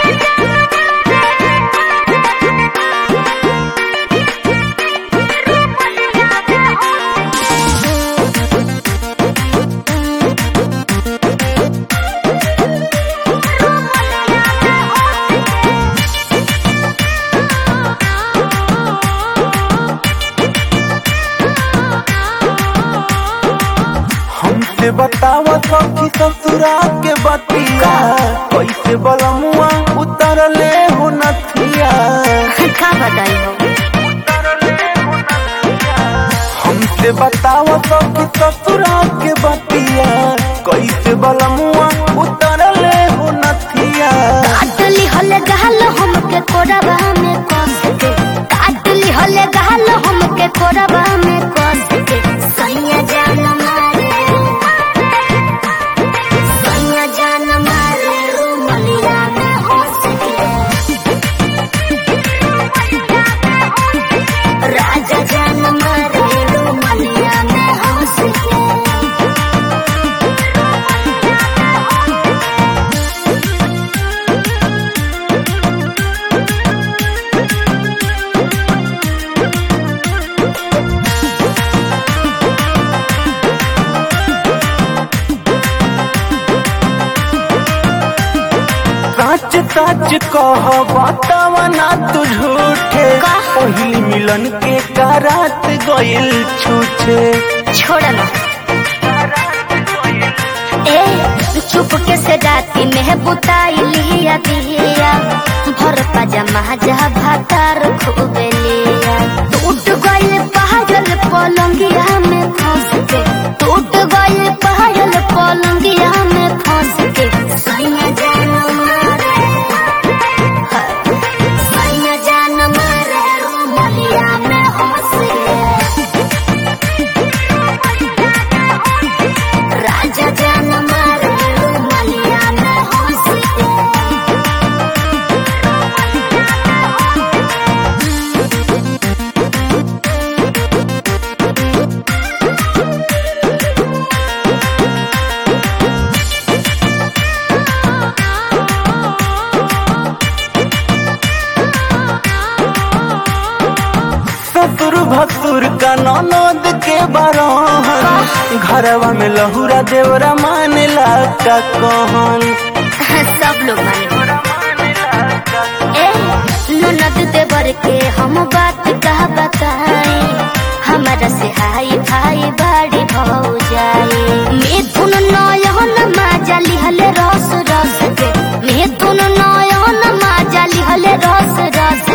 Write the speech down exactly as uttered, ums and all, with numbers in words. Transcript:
हमसे बतावा सखी ससुरा के बतिया कैसे बलमुआ उतरले हो नथिया का बताई हो। हमसे बतावा सखी ससुरा के बतिया कैसे बलमुआ उतरले हो नथिया काटली हले गहल हमके कोरबा में कस के काटली हले गहल हमके कोरबा में कस के सैया जान मारे सैया जान मारे रुमलिया में हंस के राजा जान मारे रुमलिया में हंस के। सच सच कह बतावा ना तू झूठे पहली मिलन के करात गइल छूछे छोड़ ना ए चुप के से राती में बुताई लिया दिया भर पजामा जा भातार खूबे लिया टूट गइल पायल पलंगिया में फंस के टूट गइल पायल पलंगिया में फंस के सैया जान मारे सैया जान मारे रुमलिया में हंस के राजा जान मारे रुमलिया में हंस के। ससुर भसुर का ननद के बरहन घरवा में लहुरा देवरा मानेला का कहन सब लोग ए ननद देवर के हम बात कह बताए हमारा से हाई भाई बाड़ी हो जाए मिथुन नयन माजा लिहले रस रस के मिथुन नयन माजा लिहले रस रस